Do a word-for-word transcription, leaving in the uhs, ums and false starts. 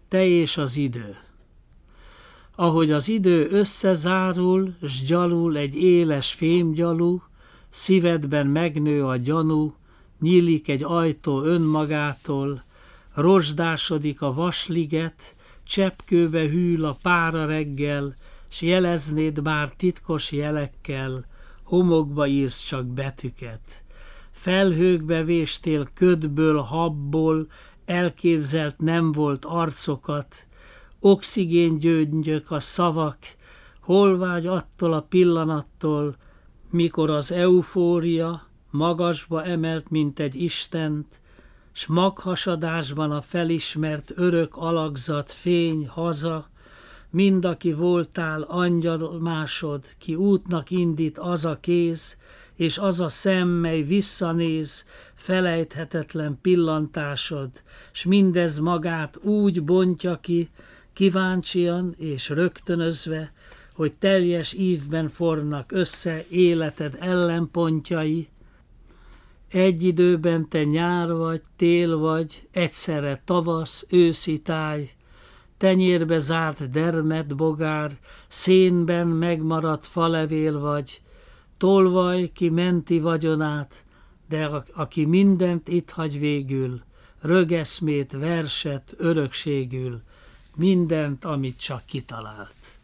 te és az idő. Ahogy az idő összezárul, s gyalul egy éles fémgyalú, szívedben megnő a gyanú, nyílik egy ajtó önmagától, rozsdásodik a vasliget, cseppkőbe hűl a pára reggel, s jeleznéd már titkos jelekkel, homokba írsz csak betűket. Felhőkbe véstél ködből, habból, elképzelt nem volt arcokat, oxigéngyöngyök a szavak, hol vágy attól a pillanattól, mikor az eufória magasba emelt, mint egy istent, s maghasadásban a felismert örök alakzat fény haza, mind aki voltál angyalmásod, ki útnak indít az a kéz, és az a szem, mely visszanéz, felejthetetlen pillantásod, s mindez magát úgy bontja ki, kíváncsian és rögtönözve, hogy teljes ívben fornak össze életed ellenpontjai. Egy időben te nyár vagy, tél vagy, egyszerre tavasz, őszi táj, tenyérbe zárt dermed bogár, szénben megmaradt falevél vagy, tolvaj, ki menti vagyonát, de a, aki mindent itt hagy végül, rögeszmét, verset, örökségül, mindent, amit csak kitalált.